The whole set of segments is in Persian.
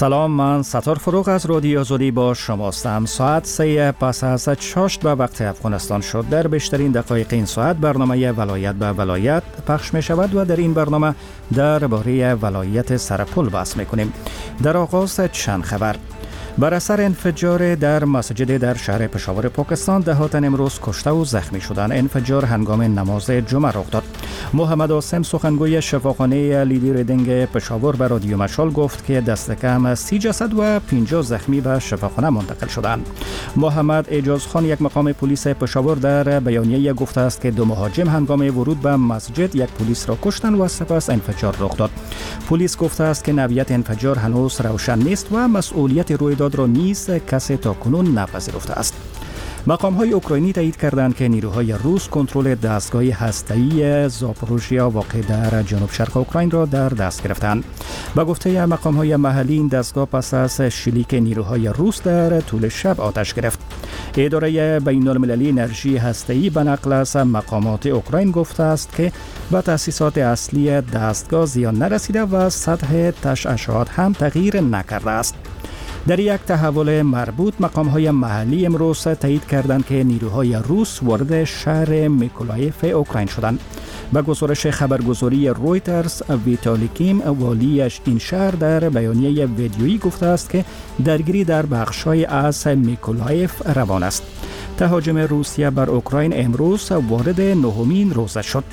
سلام، من ستار فروغ از رادیو آزادی با شماستم. ساعت 3 پس از 6 به وقت افغانستان شد. در بیشترین دقایق این ساعت برنامه ولایت به ولایت پخش می شود و در این برنامه درباره ولایت سرپل بحث می کنیم. در آغاز چند خبر. بر اثر انفجار در مسجد در شهر پشاور پاکستان، دهات امروز کشته و زخمی شدند. انفجار هنگام نماز جمعه رخ داد. محمد عاصم سخنگوی شفاخانه لیدی ریدینگ پشاور به رادیو مشال گفت که دست کم 30 جسد و 50 زخمی به شفاخانه منتقل شدند. محمد اعجاز خان، یک مقام پلیس پشاور، در بیانیه گفته است که 2 مهاجم هنگام ورود به مسجد یک پلیس را کشتند و سپس انفجار رخ داد. پلیس گفته است که نوعیت انفجار هنوز روشن نیست و مسئولیت رویداد را نیز کسی تاکنون نپذیرفته است. مقام‌های اوکراینی تایید کردند که نیروهای روس کنترل دستگاه هسته‌ای زاپوروژیا واقع در جنوب شرق اوکراین را در دست گرفتند. به گفته مقام‌های محلی، این دستگاه پس از شلیک نیروهای روس در طول شب آتش گرفت. اداره بین‌المللی انرژی هسته‌ای به نقل از مقامات اوکراین گفته است که به تأسیسات اصلی دستگاه زیان نرسیده و سطح تشعشعات هم تغییر نکرده است. در یک تحول مربوط، مقام‌های محلی امروز تایید کردند که نیروهای روس وارد شهر میکولایف اوکراین شدند. به گزارش خبرگزاری رویترز، ویتالی کیم، والی این شهر، در بیانیه ویدیویی گفته است که درگیری در بخش‌های از میکولایف روان است. تهاجم روسیه بر اوکراین امروز وارد 9مین روزه شد.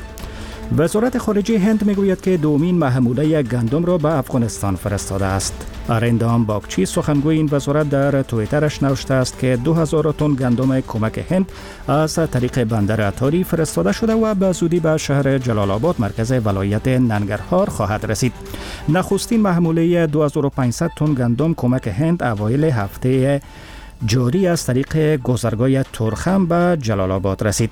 وزارت خارجه هند میگوید که 2مین محموله گندم را به افغانستان فرستاده است. اریندام باگچی، سخنگوی این وزارت، در توییترش نوشته است که 2000 تن گندم کمک هند از طریق بندر اتاری فرستاده شده و به زودی به شهر جلال آباد، مرکز ولایت ننگرهار، خواهد رسید. نخستین محموله 2500 تن گندم کمک هند اوایل هفته جاری از طریق گذرگاه ترخم به جلال آباد رسید.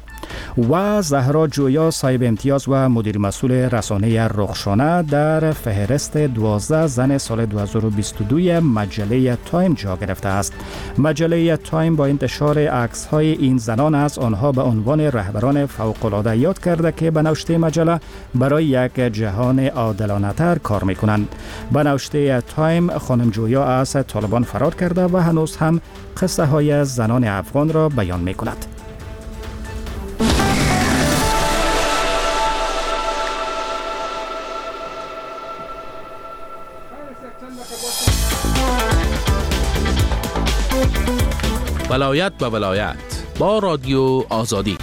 و زهرا جویا، صاحب امتیاز و مدیر مسئول رسانه رخشانه، در فهرست 12 زن سال 2022 مجله تایم جا گرفته است. مجله تایم با انتشار عکس‌های این زنان از آنها به عنوان رهبران فوق‌العاده یاد کرده که به نوشته مجله برای یک جهان عادلانه‌تر کار می‌کنند. به نوشته تایم، خانم جویا از طالبان فرار کرده و هنوز هم قصه های زنان افغان را بیان می کند. ولایت به ولایت با رادیو آزادی.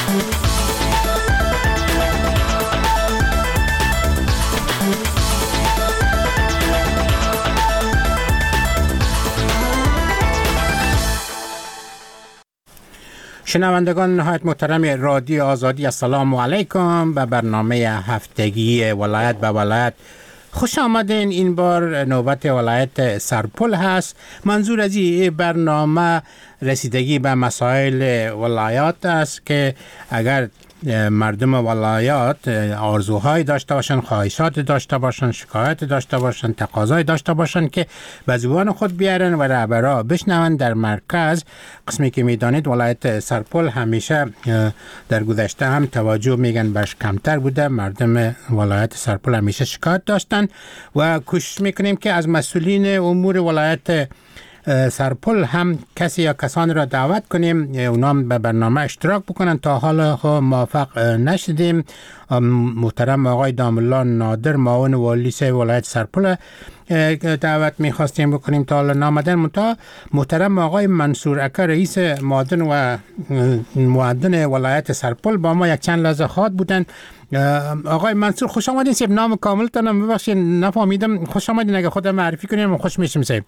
شنوندگان نهایت محترم رادیو آزادی، السلام علیکم. به برنامه هفتگی ولایت به ولایت خوش آمدین. این بار نوبت ولایت سرپل هست. منظور از این برنامه رسیدگی به مسائل ولایات است که اگر مردم ولایات آرزوهای داشته باشن، خواهشات داشته باشن، شکایت داشته باشن، تقاضای داشته باشن که به زبان خود بیارن و رهبرا بشنون. در مرکز قسمی که میدانید ولایت سرپل همیشه در گذشته هم توجه میگن برش کمتر بوده. مردم ولایت سرپل همیشه شکایت داشتن و کوشش میکنیم که از مسئولین امور ولایت سرپل هم کسی یا کسانی را دعوت کنیم اونا هم به برنامه اشتراک بکنن. تا حالا موفق نشدیم. محترم آقای دامالله نادر، معاون والی ولایت سرپل، دعوت میخواستیم بکنیم، تا حالا نامدن. محترم آقای منصور اکا، رئیس معدن و معدن ولایت سرپل، با ما یک چند لحظه خاط بودن. آقای منصور خوش آمدین. سیب نام کاملتان ببخشید نفهمیدم. خوش آمدین، اگه خود معرفی کنیم خوش میشیم. سیب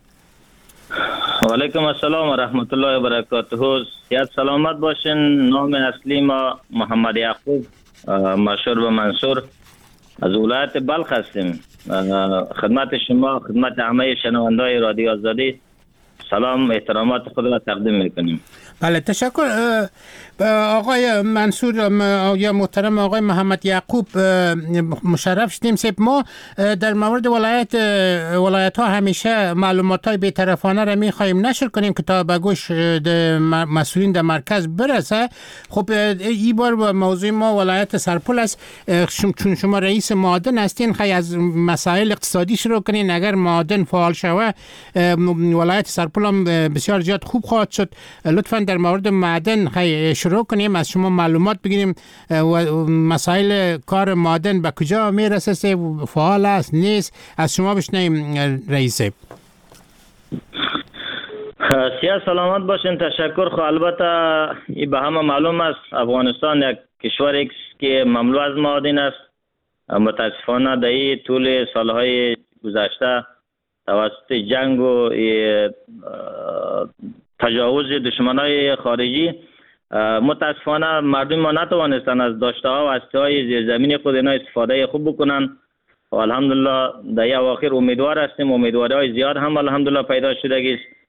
و علیکم السلام و رحمت الله و برکاته. صحت سلامت باشین. نام اصلی ما محمد یعقوب، مشهور به منصور، از ولایت بلخ هستیم. خدمت شما، خدمت همه شنوندای رادیو آزادی سلام احترامات خود را تقدیم میکنیم. بله تشکر آقای منصور یا محترم آقای محمد یعقوب، مشرف شدیم. ما در مورد ولایت ها همیشه معلومات های بی‌طرفانه را میخواهیم نشر کنیم که تا به گوش مسئولین در مرکز برسه. خب این بار موضوع ما ولایت سرپل است. چون شما رئیس معادن هستین، خیلی از مسائل اقتصادی شروع کنین. اگر معادن فعال شود ولایت سرپل هم بسیار زیاد خوب خواهد شد. لطفاً در مورد معدن شروع کنیم، از شما معلومات بگیریم و مسائل کار معدن به کجا میرسه، فعال است نیست، از شما بشنویم رئیس. سیاه سلامت باشین. تشکر. خب البته این به همه معلوم است افغانستان یک کشوری است که مملو از معادن است. متاسفانه در این طول سالهای گذشته توسط جنگ و تجاوز دشمنای خارجی متاسفانه مردم ما نتوانستند از داشته ها و هسته های زیرزمین خود اینا استفاده خوب بکنن و الحمدلله در این اواخر امیدوار هستیم. امیدواری های زیاد هم الحمدلله پیدا شده است